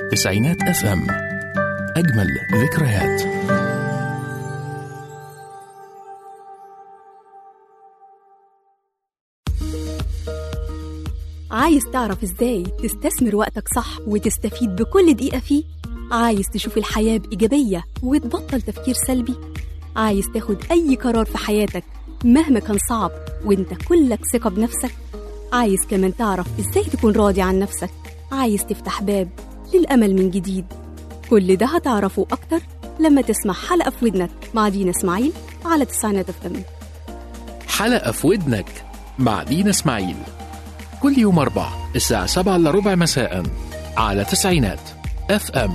تسعينات اف ام. اجمل ذكريات. عايز تعرف ازاي تستثمر وقتك صح وتستفيد بكل دقيقة فيه؟ عايز تشوف الحياة بإيجابية وتبطل تفكير سلبي؟ عايز تاخد أي قرار في حياتك مهما كان صعب وانت كلك ثقة بنفسك؟ عايز كمان تعرف ازاي تكون راضي عن نفسك؟ عايز تفتح باب للأمل من جديد؟ كل ده هتعرفه أكتر لما تسمع حلقة في ودنك مع دينا إسماعيل على تسعينات اف ام. حلقة في ودنك مع دينا إسماعيل كل يوم 4 الساعة 7:15 مساء على تسعينات اف ام.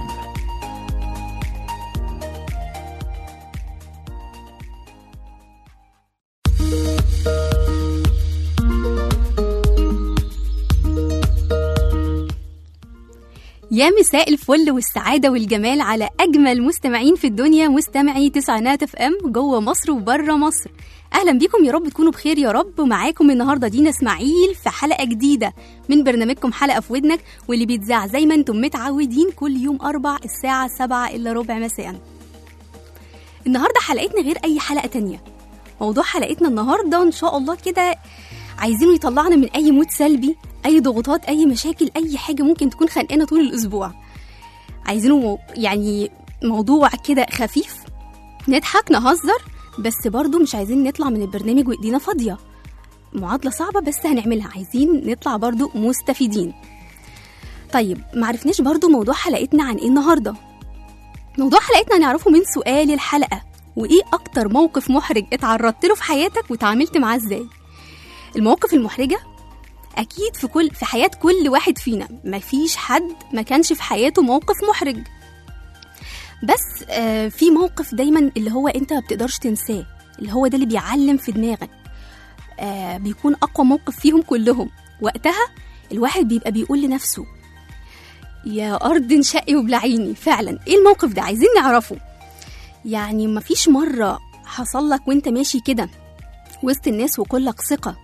يا مساء الفل والسعادة والجمال على أجمل مستمعين في الدنيا، مستمعي تسعينات اف ام جوه مصر وبره مصر. أهلا بيكم، يا رب تكونوا بخير يا رب. ومعاكم النهاردة دينا إسماعيل في حلقة جديدة من برنامجكم حلقة في ودنك، واللي بيتذاع زي ما انتم متعودين كل يوم 4 الساعة 7:15 مساء. النهاردة حلقتنا غير أي حلقة تانية. موضوع حلقتنا النهاردة إن شاء الله كده عايزينه يطلعنا من أي مود سلبي، أي ضغوطات، أي مشاكل، أي حاجة ممكن تكون خانقانا طول الأسبوع. عايزينه يعني موضوع كده خفيف، نضحك نهزر، بس برضو مش عايزين نطلع من البرنامج وإيدينا فاضية. معادلة صعبة بس هنعملها، عايزين نطلع برضو مستفيدين. طيب معرفناش برضو موضوع حلقتنا عن إيه النهاردة. موضوع حلقتنا هنعرفه من سؤال الحلقة: وإيه أكتر موقف محرج اتعرضت له في حياتك وتعاملت معاه إزاي؟ المواقف المحرجة أكيد في حياة كل واحد فينا، مفيش حد ما كانش في حياته موقف محرج. بس في موقف دايما اللي هو أنت ما بتقدرش تنساه، اللي هو ده اللي بيعلم في دماغك، بيكون أقوى موقف فيهم كلهم. وقتها الواحد بيبقى بيقول لنفسه يا أرض انشقي وبلعيني. فعلا إيه الموقف ده؟ عايزين نعرفه. يعني مفيش مرة حصل لك وانت ماشي كده وسط الناس وكلك ثقة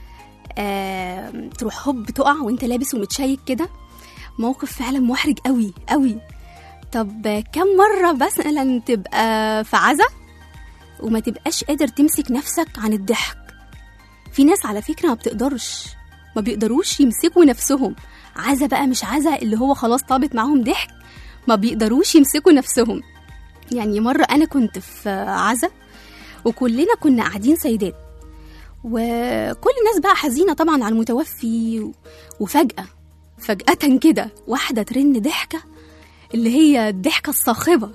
تروح هوب تقع وانت لابس ومتشيك كده؟ موقف فعلا محرج قوي قوي. طب كم مرة مثلا تبقى في عزا وما تبقاش قادر تمسك نفسك عن الضحك؟ في ناس على فكرة ما بيقدروش يمسكوا نفسهم. عزا بقى مش عزا اللي هو خلاص طابت معاهم ضحك، ما بيقدروش يمسكوا نفسهم. يعني مرة أنا كنت في عزا وكلنا كنا قاعدين سيدات، وكل الناس بقى حزينة طبعا على المتوفي، وفجأة كده واحدة ترن ضحكة اللي هي الضحكة الصاخبة.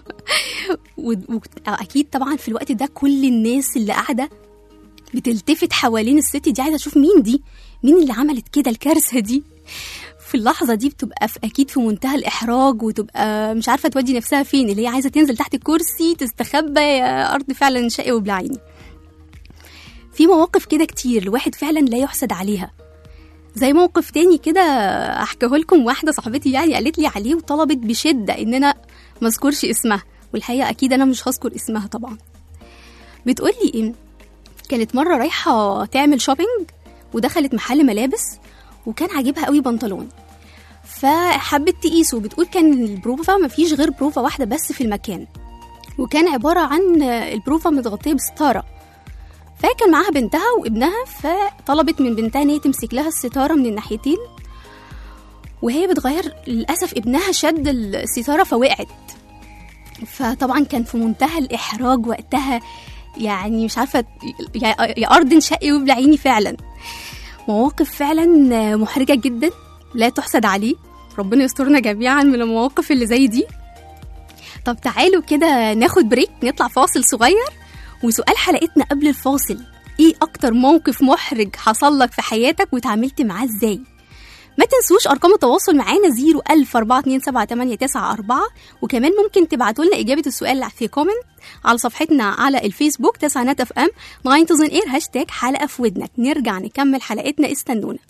وأكيد طبعا في الوقت ده كل الناس اللي قاعدة بتلتفت حوالين الست دي، عايزة أشوف مين اللي عملت كده الكارثة دي. في اللحظة دي بتبقى أكيد في منتهى الإحراج، وتبقى مش عارفة تودي نفسها فين، اللي هي عايزة تنزل تحت الكرسي تستخبى يا أرض فعلا شقي وبلعيني. في مواقف كده كتير الواحد فعلا لا يحسد عليها. زي موقف تاني كده أحكيه لكم، واحدة صاحبتي يعني قالت لي عليه وطلبت بشدة إن أنا ما أذكرش اسمها، والحقيقة أكيد أنا مش هذكر اسمها طبعا. بتقول لي إيه؟ كانت مرة رايحة تعمل شوبينج ودخلت محل ملابس وكان عاجبها قوي بنطلون، فحبت تقيسه. بتقول كان البروفة مفيش غير بروفة واحدة بس في المكان، وكان عبارة عن البروفة متغطية بستارة. فكان معاها بنتها وابنها، فطلبت من بنتها ان هي تمسك لها الستارة من الناحيتين، وهي بتغير للأسف ابنها شد الستارة فوقعت. فطبعا كان في منتهى الإحراج وقتها، يعني مش عارفة يا أرض انشقي وبلعيني. فعلا مواقف فعلا محرجة جدا لا تحسد عليه. ربنا يسترنا جميعا من المواقف اللي زي دي. طب تعالوا كده ناخد بريك، نطلع فاصل صغير. وسؤال حلقتنا قبل الفاصل: ايه اكتر موقف محرج حصل لك في حياتك وتعاملت معاه ازاي؟ ما تنسوش ارقام التواصل معانا 010427894، وكمان ممكن تبعتوا لنا اجابه السؤال في كومنت على صفحتنا على الفيسبوك تسعينات اف ام 9 اير هاشتاج حلقه في ودنك. نرجع نكمل حلقتنا، استنونا.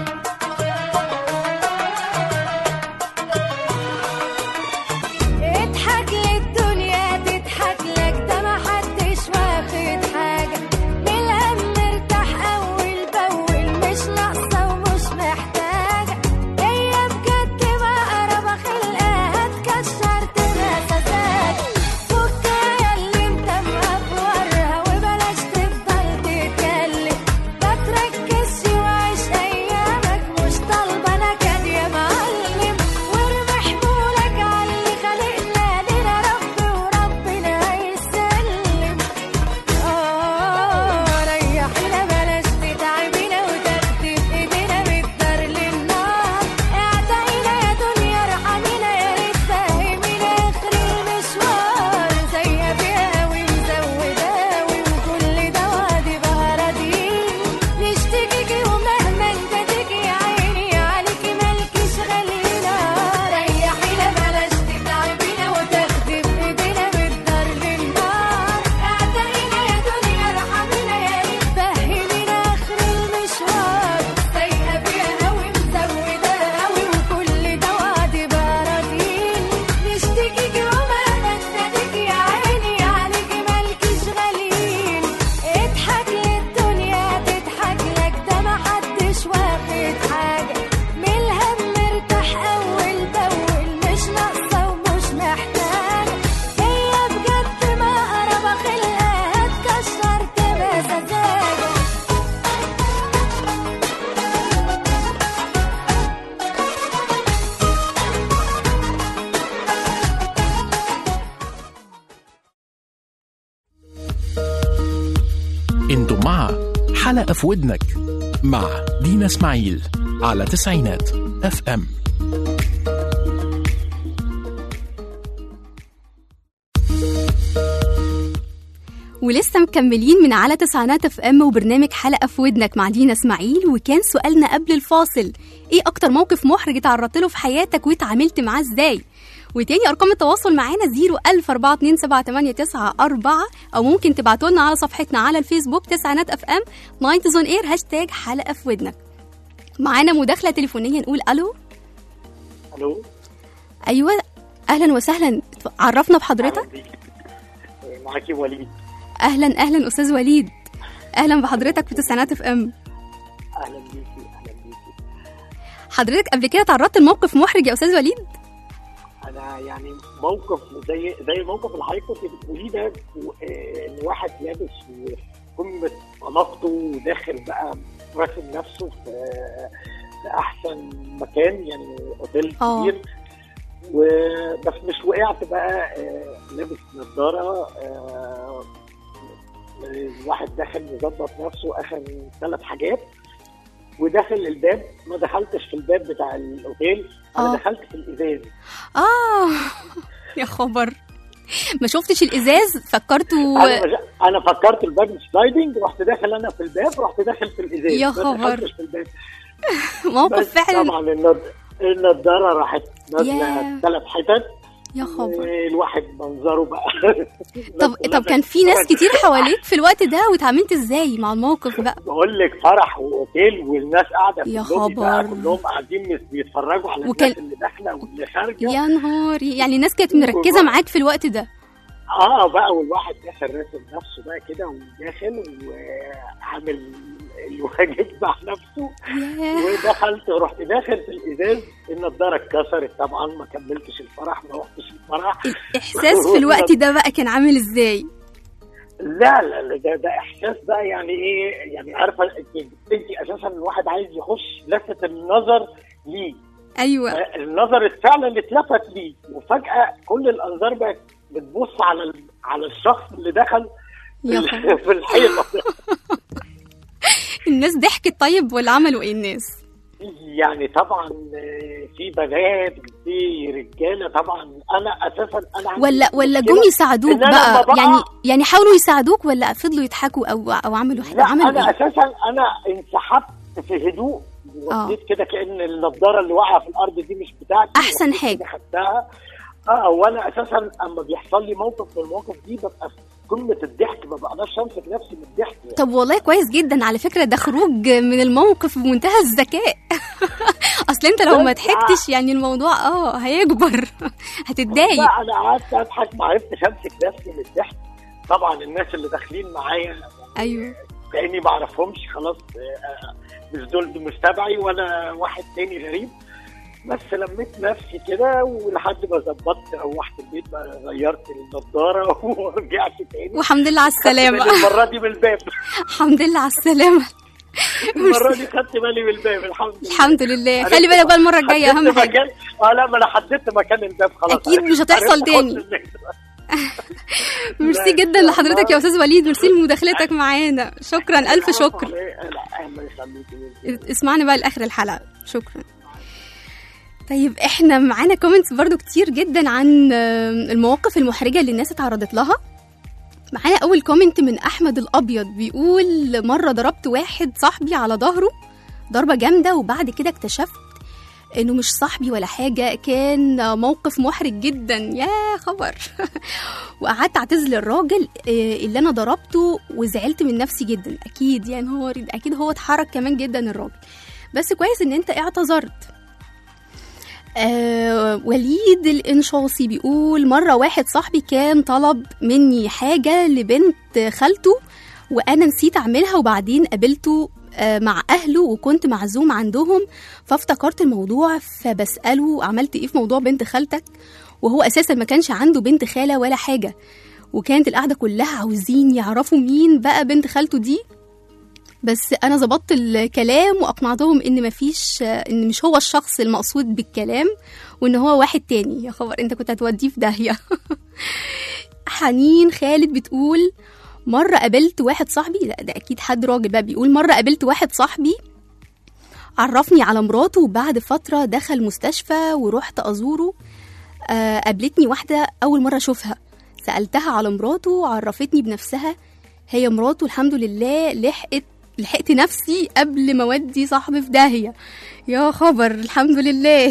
It انتم مع حلقة في ودنك مع دينا اسماعيل على تسعينات FM. ولسه مكملين من على تسعينات FM وبرنامج حلقة في ودنك مع دينا اسماعيل. وكان سؤالنا قبل الفاصل: ايه اكتر موقف محرج اتعرضت له في حياتك واتعاملت معاه ازاي؟ وتاني ارقام التواصل معانا 010427894 او ممكن تبعتوا لنا على صفحتنا على الفيسبوك تسعينات FM 90s on air هاشتاج حلقة في ودنك. معانا مداخلة تليفونية، نقول الو. الو. ايوه اهلا وسهلا، عرفنا بحضرتك. معاكي وليد. اهلا استاذ وليد، اهلا بحضرتك في تسعينات FM. اهلا بيكي. حضرتك قبل كده تعرضت لموقف محرج يا استاذ وليد؟ انا يعني موقف زي الموقف اللي حضرتك كنت بتقوليه ده، ان واحد لابس وقمه طلاقته وداخل بقى راسم نفسه في احسن مكان، يعني اوتيل كبير، وبس مش وقعت بقى لابس نظاره. الواحد داخل مظبط نفسه، اخر 3 حاجات وداخل الباب. ما دخلتش في الباب بتاع الاوتيل، انا دخلت في الازاز. يا خبر، ما شفتش الازاز؟ فكرته انا فكرت الباب سلايدنج، رحت داخل انا في الباب، رحت داخل في الازاز. يا خبر، في الباب. موقف فعلا. طبعا النضاره راحت نازله 3 حتت. يا خبر، الواحد منظره بقى. طب كان في ناس كتير حواليك في الوقت ده، واتعاملت ازاي مع الموقف بقى؟ بقول لك فرح واوتيل والناس قاعده في اللوبي بقى، خبر، كلهم قاعدين بيتفرجوا على الناس اللي داخله واللي خارجه. يا نهاري، يعني الناس كانت مركزه معاك في الوقت ده. بقى والواحد داخل راسم نفسه بقى كده، وداخل وعامل الواجب مع نفسه. ودخلت ورحت داخل في الازاز، النضاره اتكسرت طبعا، ما كملتش الفرح، ما رحتش الفرح. الاحساس في الوقت ده بقى كان عامل ازاي؟ لا ده احساس بقى، يعني ايه، يعني عارفه انت اساسا الواحد عايز يخش لفت النظر ليه. ايوه، النظر فعلا اللي اتلفت ليه، وفجاه كل الانظار بقت بتبص على الشخص اللي دخل في الحيطه. الناس ضحكت طيب ولا عملوا ايه الناس؟ يعني طبعا في بنات، في رجاله طبعا. انا اساسا ولا جم يساعدوك بقى، يعني حاولوا يساعدوك ولا فضلوا يضحكوا او عملوا حاجه؟ عملوا انا اساسا انسحبت في هدوء، وبديت كده كأن النضاره اللي واقعه في الارض دي مش بتاعتي، احسن حاجه خدتها. وانا اساسا اما بيحصل لي موقف من المواقف دي ببقى في قمه الضحك، ما بقدرش امسك نفسي من الضحك يعني. طب والله كويس جدا على فكره، ده خروج من الموقف بمنتهى الذكاء. اصل انت لو ما ضحكتش يعني الموضوع هيكبر، هتتضايق. لا انا قعدت اضحك، ما عرفتش امسك نفسي من الضحك. طبعا الناس اللي داخلين معايا ايوه كاني ما اعرفهمش خلاص، مش دول مش تبعي ولا واحد تاني غريب. بس لميت نفسي كده ولحد ما ظبطت، روحت البيت بقى، غيرت النضاره ورجعت تاني. والحمد لله على السلامه. المره دي بالباب. الحمد لله على السلامه. المره دي خدت بالي بالباب، الحمد لله. خلي بالك بقى المره الجايه، اهم حاجه. لا ما انا حددت مكان الباب خلاص، اكيد مش هتحصل تاني. ميرسي جدا لحضرتك يا استاذ وليد، ميرسي لمداخلتك معانا، شكرا الف شكر. اسمعنا بقى لاخر الحلقه، شكرا. طيب احنا معانا كومنتس برضو كتير جدا عن المواقف المحرجه اللي الناس اتعرضت لها. معانا اول كومنت من احمد الابيض، بيقول: مره ضربت واحد صاحبي على ظهره ضربه جامده، وبعد كده اكتشفت انه مش صاحبي ولا حاجه، كان موقف محرج جدا. يا خبر. وقعدت اعتذر للراجل اللي انا ضربته، وزعلت من نفسي جدا. اكيد يعني اكيد هو اتحرك كمان جدا الراجل، بس كويس ان انت اعتذرت. وليد الانشاصي بيقول: مرة واحد صاحبي كان طلب مني حاجة لبنت خالته وأنا نسيت أعملها، وبعدين قابلته مع أهله وكنت معزوم عندهم، فافتكرت الموضوع فبسأله: عملت إيه في موضوع بنت خالتك؟ وهو أساسا ما كانش عنده بنت خالة ولا حاجة، وكانت القعدة كلها عاوزين يعرفوا مين بقى بنت خالته دي. بس انا ظبطت الكلام واقنعتهم ان مش هو الشخص المقصود بالكلام، وان هو واحد تاني. يا خبر، انت كنت هتوديه في داهيه. حنين خالد بتقول: مرة قابلت واحد صاحبي، لا ده أكيد حد راجل بقى بيقول، مرة قابلت واحد صاحبي عرفني على مراته وبعد فترة دخل مستشفى ورحت أزوره. قابلتني واحدة أول مرة أشوفها، سألتها على مراته وعرفتني بنفسها، هي مراته الحمد لله. لحقت نفسي قبل ما اودي صاحبي في داهية، يا خبر الحمد لله.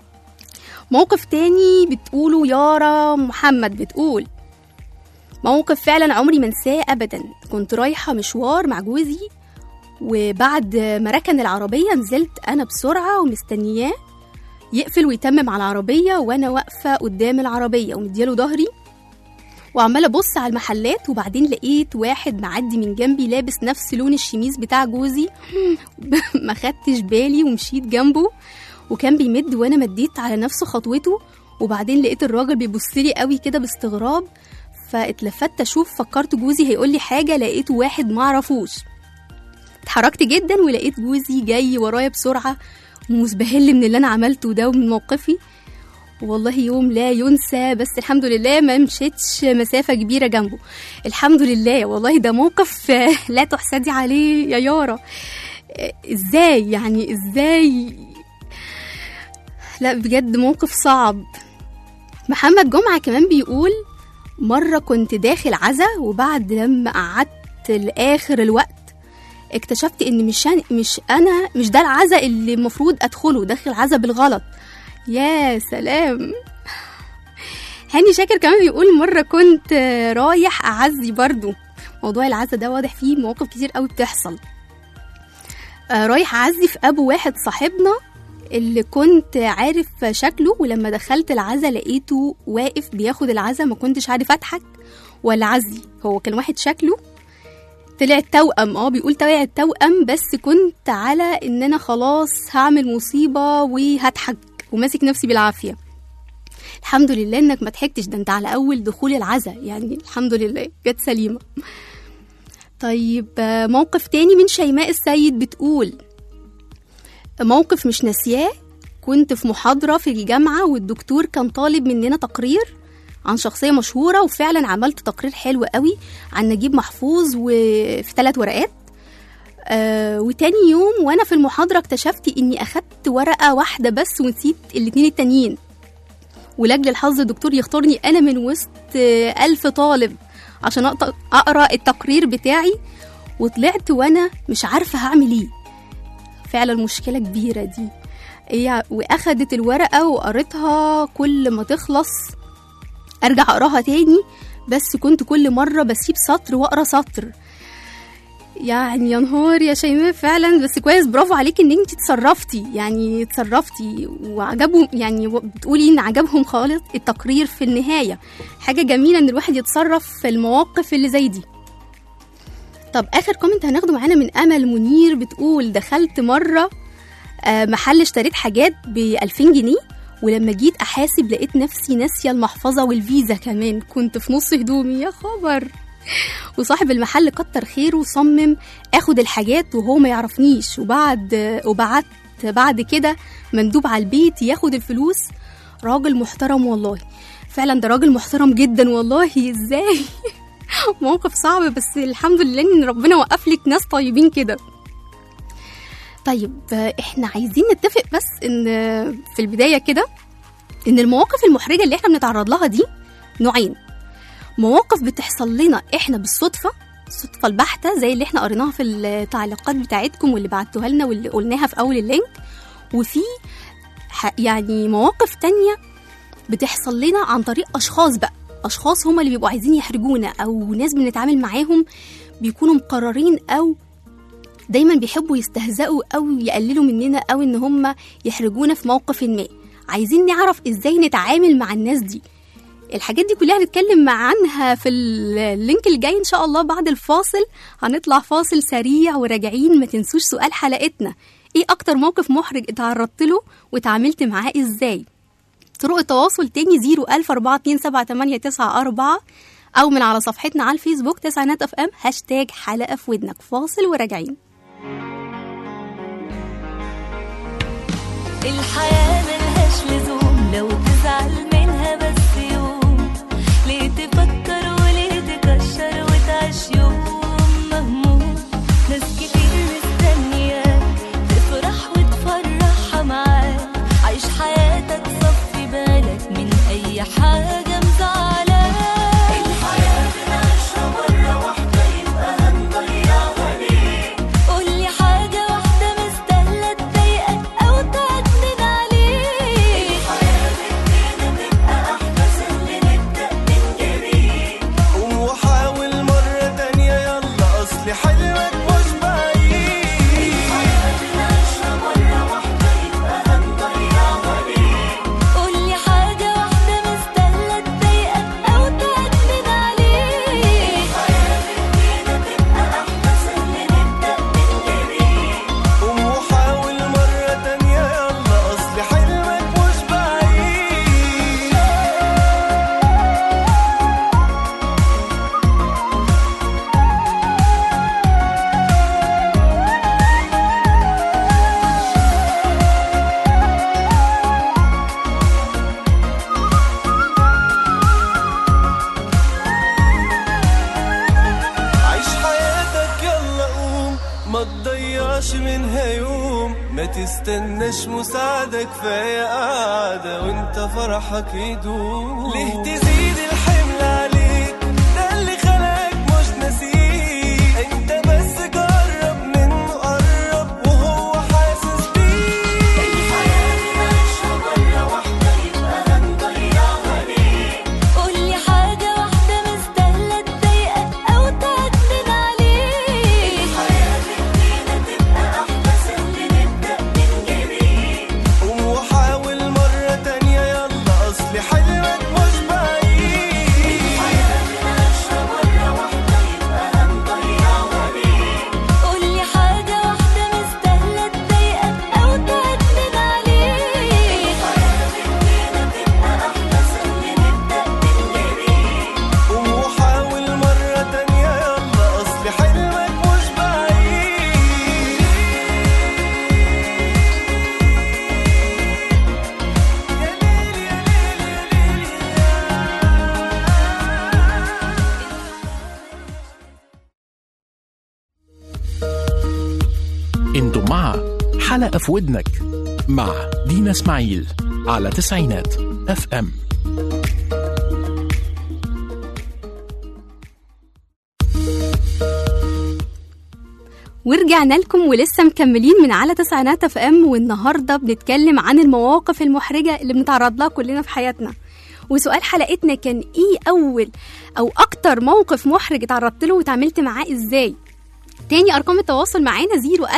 موقف تاني بتقوله يارا محمد، بتقول موقف فعلا عمري ما انساه ابدا. كنت رايحة مشوار مع جوزي، وبعد ما ركن العربية نزلت انا بسرعة ومستنياه يقفل ويتمم على العربية، وانا واقفة قدام العربية ومدياله ظهري وعمالة ابص على المحلات. وبعدين لقيت واحد معدي من جنبي لابس نفس لون الشميز بتاع جوزي ما خدتش بالي ومشيت جنبه، وكان بيمد وانا مديت على نفس خطوته. وبعدين لقيت الراجل بيبصلي قوي كده باستغراب، فاتلفت اشوف، فكرت جوزي هيقول لي حاجة، لقيته واحد معرفوش. اتحركت جدا ولقيت جوزي جاي ورايا بسرعة ومزبهل من اللي انا عملته ده ومن موقفي. والله يوم لا ينسى، بس الحمد لله ما مشيتش مسافة كبيرة جنبه، الحمد لله. والله ده موقف لا تحسدي عليه يا يارا. ازاي يعني، ازاي؟ لا بجد موقف صعب. محمد جمعة كمان بيقول مرة كنت داخل عزا، وبعد لما قعدت لآخر الوقت اكتشفت ان مش ده العزا اللي المفروض ادخله، داخل عزا بالغلط. يا سلام. هاني شاكر كمان بيقول مرة كنت رايح أعزي، برضو موضوع العزا ده واضح فيه مواقف كتير قوي بتحصل. رايح أعزي في أبو واحد صاحبنا اللي كنت عارف شكله، ولما دخلت العزا لقيته واقف بياخد العزا، ما كنتش عارف أضحك ولا عزي. هو كان واحد شكله طلع التوأم، بيقول طلع التوأم، بس كنت على ان انا خلاص هعمل مصيبة وهضحك وماسك نفسي بالعافية. الحمد لله انك ما ضحكتش، ده انت على اول دخول العزا يعني، الحمد لله جت سليمة. طيب موقف تاني من شيماء السيد، بتقول موقف مش ناسياه. كنت في محاضرة في الجامعة والدكتور كان طالب مننا تقرير عن شخصية مشهورة، وفعلا عملت تقرير حلو قوي عن نجيب محفوظ وفي 3 ورقات. وتاني يوم وانا في المحاضرة اكتشفت اني اخدت ورقة واحدة بس ونسيت الاتنين التانيين، ولأجل الحظ الدكتور يختارني انا من وسط 1000 طالب عشان اقرأ التقرير بتاعي، وطلعت وانا مش عارفة هعمل ايه. فعلا مشكلة كبيرة دي. واخدت الورقة وقريتها، كل ما تخلص ارجع اقراها تاني، بس كنت كل مرة بسيب سطر واقرا سطر. يعني يا نهار يا شيماء فعلا. بس كويس، برافو عليك ان انت تصرفتي وعجبهم، يعني بتقولي ان عجبهم خالص التقرير في النهاية. حاجة جميلة ان الواحد يتصرف في المواقف اللي زي دي. طب اخر كومنت هناخده معانا من امل منير، بتقول دخلت مرة محل اشتريت حاجات ب2000 جنيه، ولما جيت احاسب لقيت نفسي ناسيه المحفظه والفيزا كمان، كنت في نص هدومي، يا خبر. وصاحب المحل كتر خيره وصمم اخد الحاجات وهو ما يعرفنيش، وبعت بعد كده مندوب على البيت ياخد الفلوس. راجل محترم والله، فعلا ده راجل محترم جدا والله. ازاي؟ موقف صعب، بس الحمد لله ان ربنا وقف لك ناس طيبين كده. طيب احنا عايزين نتفق بس ان في البداية كده ان المواقف المحرجة اللي احنا بنتعرض لها دي نوعين. مواقف بتحصل لنا احنا بالصدفة، الصدفة البحتة زي اللي احنا قريناها في التعليقات بتاعتكم واللي بعتوها لنا واللي قلناها في اول اللينك، وفي يعني مواقف تانية بتحصل لنا عن طريق اشخاص بقى، اشخاص هما اللي بيبقوا عايزين يحرجونا، او ناس بنتعامل معاهم بيكونوا مقررين او دايما بيحبوا يستهزئوا او يقللوا مننا، او ان هم يحرجونا في موقف ما. عايزين نعرف ازاي نتعامل مع الناس دي. الحاجات دي كلها هنتكلم عنها في اللينك اللي جاي ان شاء الله بعد الفاصل. هنطلع فاصل سريع وراجعين. ما تنسوش سؤال حلقتنا، ايه اكتر موقف محرج اتعرضت له وتعاملت معاه ازاي؟ طرق التواصل تاني 014278994 او من على صفحتنا على الفيسبوك تسعينات اف ام #حلقة في ودنك. فاصل وراجعين. الحياة ملهاش لزوم لو تزعل منها بس يوم، ليه تفكر وليه تكشر وتعيش يوم وسعدك في أي قعدة وانت فرحك يدوم. ليه تزيد الحمل عليك؟ ده اللي خلقك مش نسيك. انت بس جرب منه قرب وهو حاسس بيك. الحياة دي نعيشها مرة واحدة يبقى هنضيعها ليه؟ قولي حاجة واحدة مستاهلة تضايقك أو تعتمد عليك. الحياة بإيدينا تبقى أحلى، سهل نبدأ من جديد. قوم وحاول مرة تانية يلا، أصل حلمك مش بعيد. الحياة دي نعيشها مرة واحدة يبقى هنضيعها ليه؟ قولي حاجة واحدة مستاهلة تضايقك أو تعتمد عليك. الحياة بإيدينا تبقى أحلى، سهل نبدأ من جديد. قوم وحاول مرة تانية يلا، أصل حلمك مش بعيد. يا ليل يا ليل يا ليل. انتم مع حلقة في ودنك مع دينا اسماعيل على تسعينات اف ام. ورجعنا لكم ولسه مكملين من على تسعينات اف ام، والنهارده بنتكلم عن المواقف المحرجه اللي بنتعرض لها كلنا في حياتنا. وسؤال حلقتنا كان ايه اول او اكتر موقف محرج اتعرضت له وتعاملت معاه ازاي؟ تاني ارقام التواصل معانا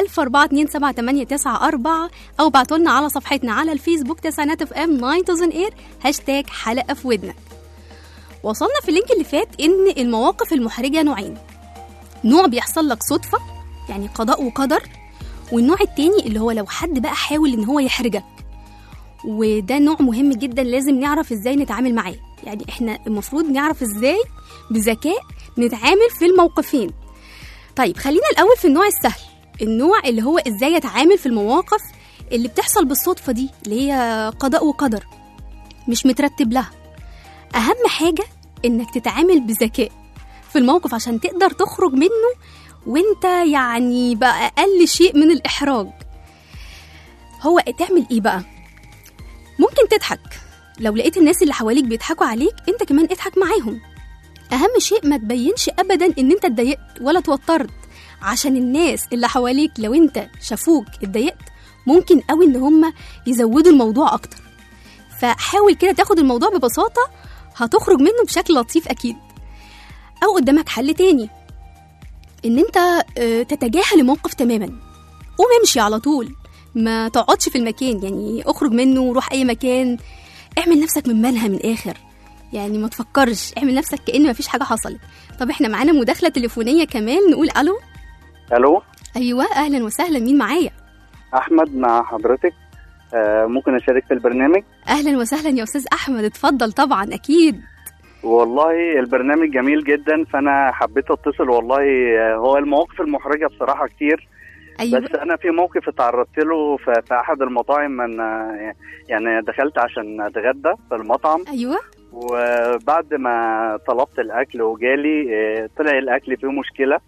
010427894 او ابعتولنا على صفحتنا على الفيسبوك تسعينات اف ام 9000 اير هاشتاج حلقه في ودنك. وصلنا في اللينك اللي فات ان المواقف المحرجه نوعين، نوع بيحصل لك صدفه يعني قضاء وقدر، والنوع التاني اللي هو لو حد بقى حاول ان هو يحرجك، وده نوع مهم جدا لازم نعرف ازاي نتعامل معاه. يعني احنا المفروض نعرف ازاي بذكاء نتعامل في الموقفين. طيب خلينا الاول في النوع السهل، النوع اللي هو ازاي اتعامل في المواقف اللي بتحصل بالصدفة دي، اللي هي قضاء وقدر مش مترتب لها. اهم حاجة انك تتعامل بذكاء في الموقف عشان تقدر تخرج منه وانت يعني بقى اقل شيء من الاحراج. هو تعمل ايه بقى؟ ممكن تضحك، لو لقيت الناس اللي حواليك بيضحكوا عليك انت كمان اضحك معاهم. اهم شيء ما تبينش ابدا ان انت اتضايقت ولا توترت، عشان الناس اللي حواليك لو انت شافوك اتضايقت ممكن قوي ان هم يزودوا الموضوع اكتر. فحاول كده تاخد الموضوع ببساطة، هتخرج منه بشكل لطيف اكيد. او قدامك حل تاني، ان انت تتجاهل الموقف تماما، قوم امشي على طول، ما تقعدش في المكان، يعني اخرج منه وروح اي مكان، اعمل نفسك من مالها من الاخر، يعني ما تفكرش، اعمل نفسك كأن ما فيش حاجة حصلت. طب احنا معانا مداخلة تليفونية كمان، نقول الو. الو، ايوه اهلا وسهلا، مين معايا؟ احمد مع حضرتك. ممكن اشارك في البرنامج؟ اهلا وسهلا يا استاذ احمد، اتفضل. طبعا اكيد. والله البرنامج جميل جدا، فانا حبيت اتصل. والله هو المواقف المحرجه بصراحه كتير. أيوة. بس انا في موقف اتعرضت له في احد المطاعم، من يعني دخلت عشان اتغدى في المطعم. ايوه. وبعد ما طلبت الاكل وجالي طلع الاكل فيه مشكله.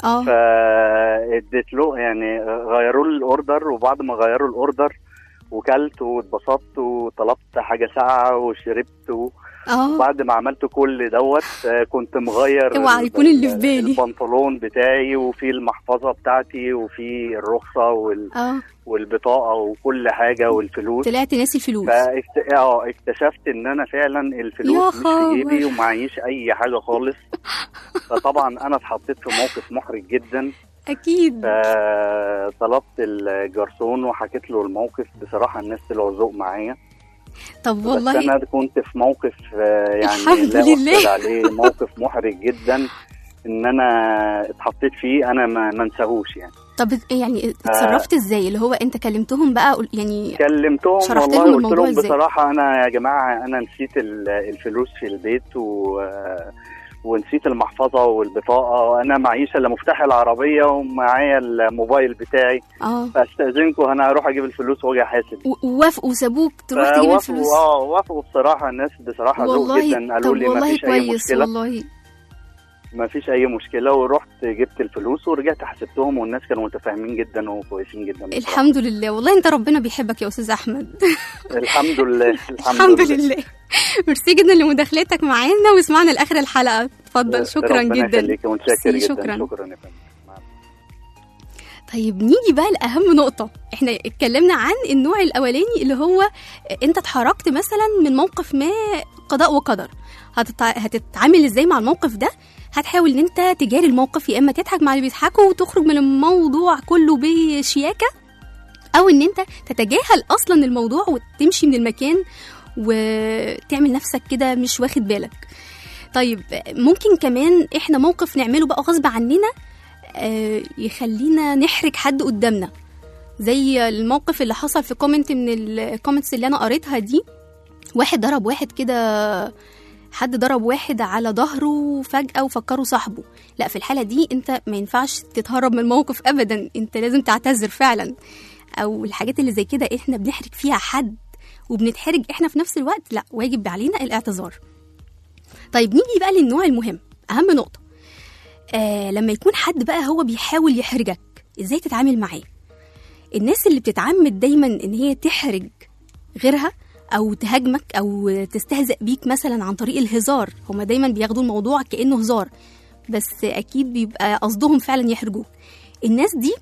فاديت له، يعني غيروا لي الاوردر، وبعد ما غيروا الاوردر وكلت واتبسطت وطلبت حاجه ساقعه وشربت. وبعد ما عملت كل دوت كنت مغير اوعى يكون اللي في بالي البنطلون بتاعي، وفي المحفظه بتاعتي، وفي الرخصه والبطاقه وكل حاجه والفلوس. طلعت ناسي الفلوس. اكتشفت ان انا فعلا الفلوس مش في جيبي ومعيش اي حاجه خالص. فطبعا انا اتحطيت في موقف محرج جدا اكيد. طلبت الجرسون وحكيت له الموقف. بصراحه الناس طلعوا ذوق معايا. طب والله بس انا كنت في موقف يعني الحمد لله عليه موقف محرج جدا ان انا اتحطيت فيه، انا ما انساهوش يعني. طب يعني اتصرفت ازاي؟ اللي هو انت كلمتهم بقى، يعني كلمتهم والله قلت لهم بصراحه انا يا جماعه انا نسيت الفلوس في البيت ونسيت المحفظه والبطاقه، وانا معيش الا مفتاح العربيه ومعايا الموبايل بتاعي. فاستاذنكم انا هروح اجيب الفلوس واجي احاسب. ووافقوا وسابوك تروح تجيب الفلوس؟ وافقوا بصراحه. الناس بصراحه ذوق جدا، قالوا لي ما فيش اي مشكله. والله ما فيش اي مشكله، ورحت جبت الفلوس ورجعت حسبتهم، والناس كانوا متفاهمين جدا وكويسين جدا بصراحة. الحمد لله، والله انت ربنا بيحبك يا استاذ احمد. الحمد لله. الحمد لله. ميرسي جدا لمداخلتك معانا، واسمعنا لاخر الحلقه. اتفضل. شكرا ربنا جدا. يخليك ومتشكر جدا. شكرا. شكرا يا فندم. طيب نيجي بقى لأهم نقطة. احنا اتكلمنا عن النوع الأولاني اللي هو انت اتحركت مثلا من موقف ما، قضاء وقدر. هتتعامل ازاي مع الموقف ده؟ هتحاول ان انت تجاري الموقف، يا اما تضحك مع اللي بيضحكوا وتخرج من الموضوع كله بشياكة، او ان انت تتجاهل اصلا الموضوع وتمشي من المكان وتعمل نفسك كده مش واخد بالك. طيب ممكن كمان احنا موقف نعمله بقى غصب عننا يخلينا نحرج حد قدامنا، زي الموقف اللي حصل في كومنت من الكومنتس اللي انا قريتها دي. واحد ضرب واحد كده، حد ضرب واحد على ظهره فجأة وفكره صاحبه. لا، في الحالة دي انت ما ينفعش تتهرب من الموقف ابدا، انت لازم تعتذر فعلا. او الحاجات اللي زي كده احنا بنحرج فيها حد وبنتحرج احنا في نفس الوقت، لا، واجب علينا الاعتذار. طيب نيجي بقى للنوع المهم، اهم نقطة. لما يكون حد بقى هو بيحاول يحرجك، ازاي تتعامل معاه؟ الناس اللي بتتعمد دايما ان هي تحرج غيرها او تهاجمك او تستهزأ بيك مثلا عن طريق الهزار، هما دايما بياخدوا الموضوع كأنه هزار، بس اكيد بيبقى قصدهم فعلا يحرجوك. الناس دي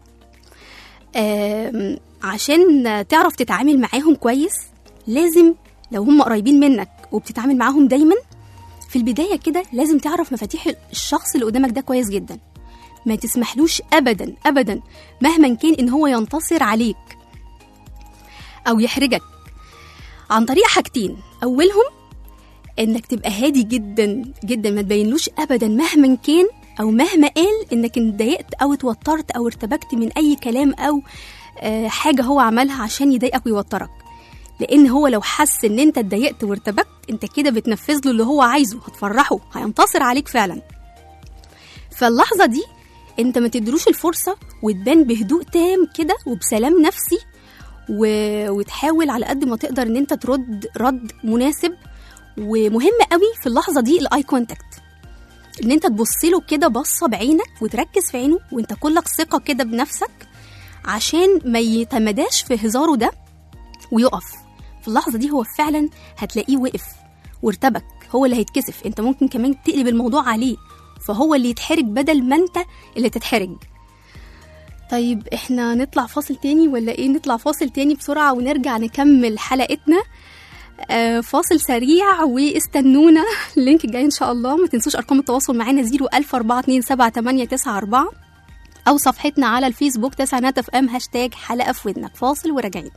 عشان تعرف تتعامل معاهم كويس، لازم لو هم قريبين منك وبتتعامل معاهم دايما، في البداية كده لازم تعرف مفاتيح الشخص اللي قدامك ده كويس جدا. ما تسمحلوش أبدا أبدا مهما كان إن هو ينتصر عليك أو يحرجك، عن طريق حاجتين. أولهم إنك تبقى هادي جدا جدا، ما تبينلوش أبدا مهما كان أو مهما قال إنك اتضايقت أو اتوترت أو ارتبكت من أي كلام أو حاجة هو عملها عشان يضايقك ويوترك. لان هو لو حس ان انت اتضايقت وارتبكت، انت كده بتنفذ له اللي هو عايزه، هتفرحه، هينتصر عليك فعلا. فاللحظه دي انت ما تدروش الفرصه وتبان بهدوء تام كده وبسلام نفسي، وتحاول على قد ما تقدر ان انت ترد رد مناسب. ومهم قوي في اللحظه دي الاي كونتاكت، ان انت تبص له كده بصه بعينك وتركز في عينه وانت كلك ثقه كده بنفسك، عشان ما يتمداش في هزاره ده ويقف. في اللحظة دي هو فعلا هتلاقيه وقف وارتبك، هو اللي هيتكسف. انت ممكن كمان تقلب الموضوع عليه، فهو اللي يتحرج بدل ما انت اللي تتحرج. طيب احنا نطلع فاصل تاني ولا ايه؟ نطلع فاصل تاني بسرعة ونرجع نكمل حلقتنا. فاصل سريع واستنونا، اللينك جاي ان شاء الله. ما تنسوش ارقام التواصل معانا 014278994 او صفحتنا على الفيسبوك تسعينات اف ام #حلقة في ودنك. فاصل وراجعين.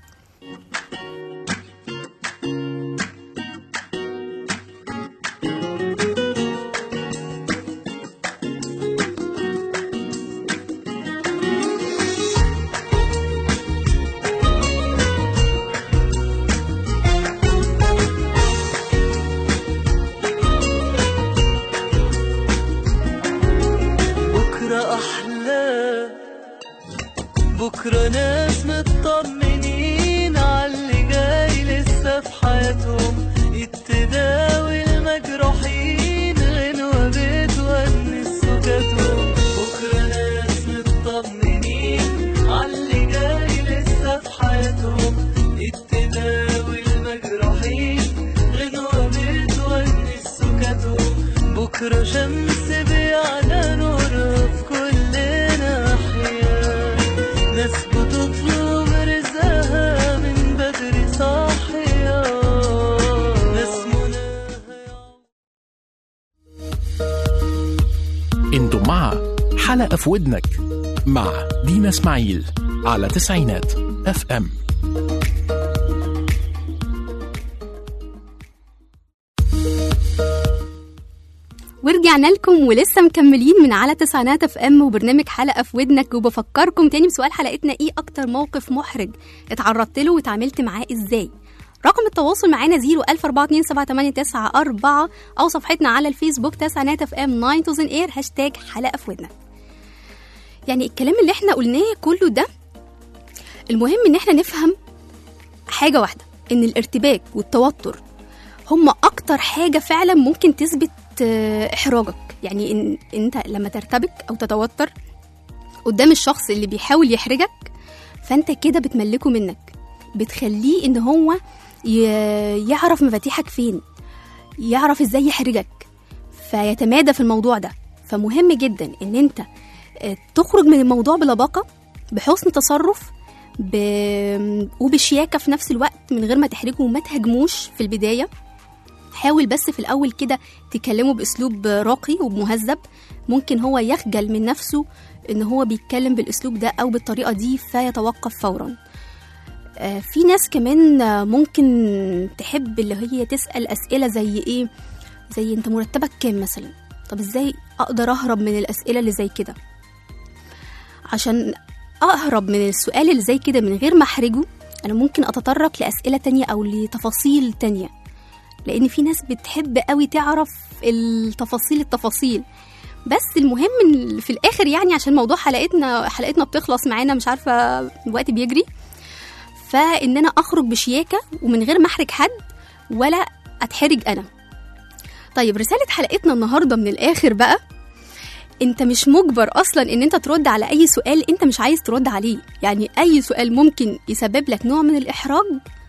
بكرة ناس مطمنين عاللي جاي لسه في حياتهم، يتداوي المجروحين غنوة بتونس سكاتهم. بكرة ناس مطمنين عاللي جاي لسه في حياتهم، يتداوي المجروحين غنوة بتونس سكاتهم. بكرة شمس بيعلى نورها في كل ناحية، ناس بتطلب رزقها من بدري صاحية، ناس مناها. انتم مع حلقة في ودنك مع دينا اسماعيل على تسعينات اف ام. ورجعنا لكم ولسه مكملين من على تسعينات اف ام وبرنامج حلقة في ودنك. وبفكركم تاني بسؤال حلقتنا، ايه اكتر موقف محرج اتعرضت له وتعاملت معاه ازاي؟ رقم التواصل معانا 014278994 او صفحتنا على الفيسبوك تسعينات اف ام 9 اير #حلقة في ودنك. يعني الكلام اللي احنا قلناه كله ده، المهم ان احنا نفهم حاجة واحدة، ان الارتباك والتوتر هم اكتر حاجة فعلا ممكن تثبت احراجك. يعني إن انت لما ترتبك او تتوتر قدام الشخص اللي بيحاول يحرجك، فانت كده بتملكه منك، بتخليه ان هو يعرف مفاتيحك فين، يعرف ازاي يحرجك، فيتمادى في الموضوع ده. فمهم جدا ان انت تخرج من الموضوع بلباقة، بحسن تصرف، وبشياكة في نفس الوقت، من غير ما تحرجه وما تهاجموش في البداية. حاول بس في الأول كده تكلمه بأسلوب راقي ومهذب، ممكن هو يخجل من نفسه إن هو بيتكلم بالأسلوب ده أو بالطريقة دي فيتوقف فورا. في ناس كمان ممكن تحب اللي هي تسأل أسئلة زي إيه، زي أنت مرتبك كام مثلا، طب إزاي أقدر أهرب من الأسئلة اللي زي كده؟ عشان أهرب من السؤال اللي زي كده من غير ما أحرجه، أنا ممكن أتطرق لأسئلة تانية أو لتفاصيل تانية، لأن في ناس بتحب قوي تعرف التفاصيل. بس المهم في الآخر يعني، عشان موضوع حلقتنا بتخلص معانا، مش عارفة الوقت بيجري، فإن أنا أخرج بشياكة ومن غير ما أحرج حد ولا أتحرج أنا. طيب رسالة حلقتنا النهاردة من الآخر بقى، انت مش مجبر اصلا ان انت ترد على اي سؤال انت مش عايز ترد عليه. يعني اي سؤال ممكن يسبب لك نوع من الاحراج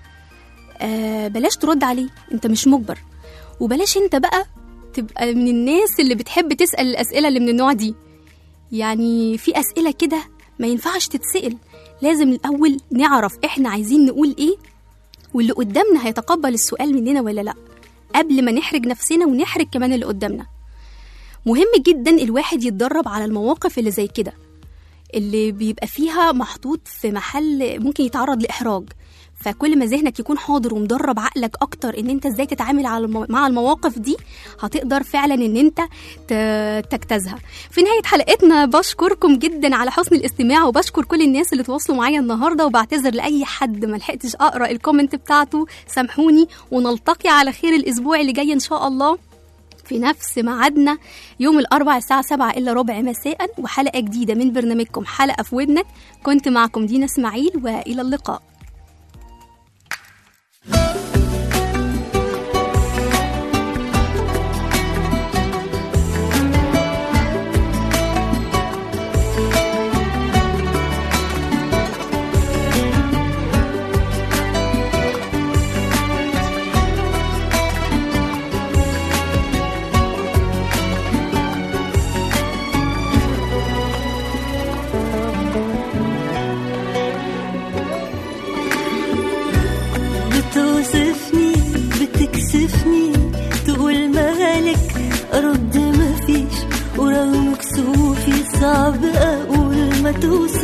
بلاش ترد عليه، انت مش مجبر. وبلاش انت بقى تبقى من الناس اللي بتحب تسأل الاسئلة اللي من النوع دي. يعني في اسئلة كده ما ينفعش تتسأل، لازم الاول نعرف احنا عايزين نقول ايه، واللي قدامنا هيتقبل السؤال مننا ولا لا، قبل ما نحرج نفسنا ونحرج كمان اللي قدامنا. مهم جدا الواحد يتدرب على المواقف اللي زي كده، اللي بيبقى فيها محطوط في محل ممكن يتعرض لإحراج. فكل ما ذهنك يكون حاضر ومدرب عقلك أكتر إن أنت إزاي تتعامل مع المواقف دي، هتقدر فعلا إن أنت تجتازها. في نهاية حلقتنا بشكركم جدا على حسن الاستماع، وبشكر كل الناس اللي تواصلوا معايا النهاردة، وبعتذر لأي حد ما لحقتش أقرأ الكومنت بتاعته، سامحوني. ونلتقي على خير الأسبوع اللي جاي إن شاء الله في نفس ميعادنا يوم الأربعاء الساعة 7:15 مساء، وحلقة جديدة من برنامجكم حلقة في ودنك. كنت معكم دينا اسماعيل، وإلى اللقاء. بتوصفني بتكسفني، تقول مالك أرد مفيش، ورغم كسوفي صعب أقول ما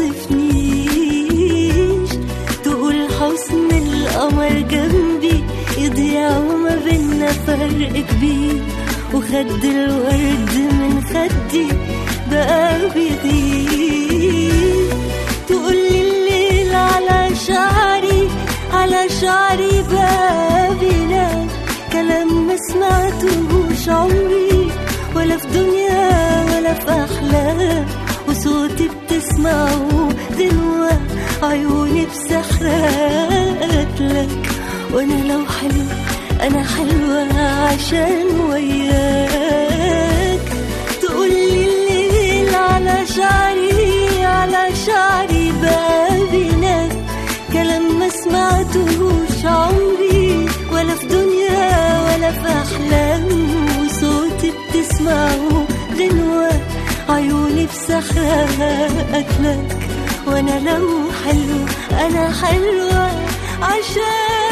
توصفنيش. تقول حسن القمر جنبي يضيع وما بينا فرق كبير، وخد الورد من خدي بقى بيغير. تقولي الليل على شعري بقى بينام، كلام ما سمعتهوش عمري، ولا في دنيا ولا في أحلام. وصوتي بتسمعه دلوقتي، عيوني بسحرات لك، وانا لو حلو انا حلوة عشان وياك. تقولي الليل على شعري بقى بينام، كلام ما سمعتهوش عمري، ولا في دنيا ولا في أحلام. وصوتي بتسمعه غنوة، عيوني بسحرات لك، وانا لو حلو انا حلوة عشان